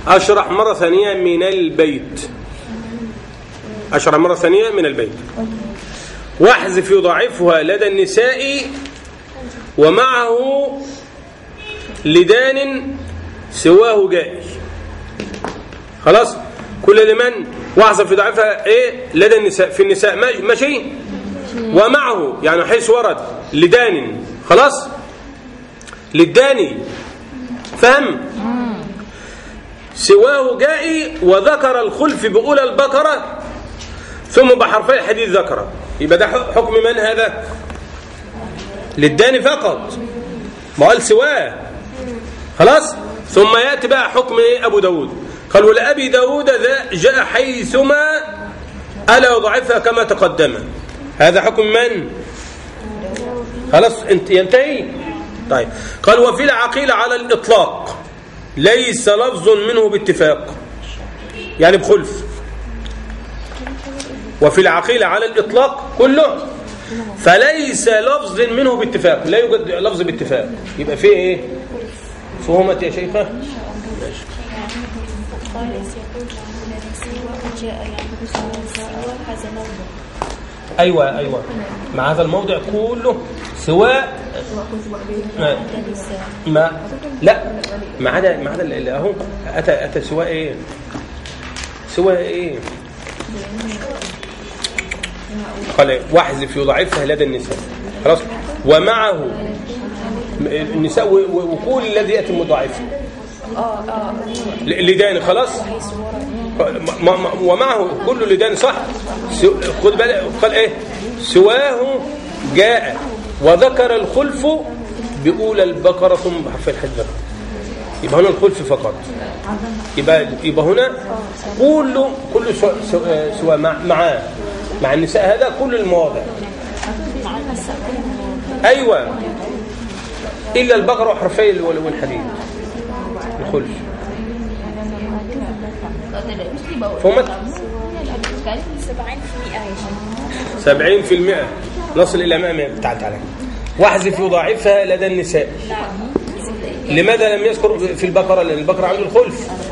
أشرح مرة ثانية من البيت. أشرح مرة ثانية من البيت. واحذف يضاعفها لدى النساء ومعه لدان سواه جائز. خلاص كل لمن واحذف يضاعفها ايه لدى النساء في النساء ماشي ومعه يعني حيث ورد لدان خلاص للداني فهم سواه جائي وذكر الخلف بأولى البقرة ثم بحرفي الحديث ذكر. يبقى ده حكم من هذا للداني فقط ما قال سواه خلاص. ثم يأتي بقى حكم ايه أبو داود قال ولأبي داود ذا جاء حيثما ألا يضعفها كما تقدم. هذا حكم من خلاص ينتهي. طيب قال وفي العقيل على الإطلاق ليس لفظ منه باتفاق يعني بخلف. وفي العقيل على الإطلاق كله فليس لفظ منه باتفاق لا يوجد لفظ باتفاق. يبقى فيه ايه فهمت يا شيخة أيوة مع هذا الموضع كله سواء ما لا ما عدا اللي اهو أتى سواء ايه قال واحذف يضاعفها لدى النساء خلاص ومعه النساء وكل الذي يأتي مضاعفه لدان خلاص ومعه كل لدان صح. خد بالك قال ايه سواه جاء وذكر الخلف بأولى البقرة ثم بحرف الحج. يبقى هنا الخلف فقط. يبقى هنا كل سواء مع النساء هذا كل المواضع أيوة إلا البقرة وحرفي والحديد الخلف. فهمت 70% نصل إلى 100. تعال واحذف يضاعفها لدى النساء. لماذا لم يذكر في البقرة لأن البقرة عنده الخلف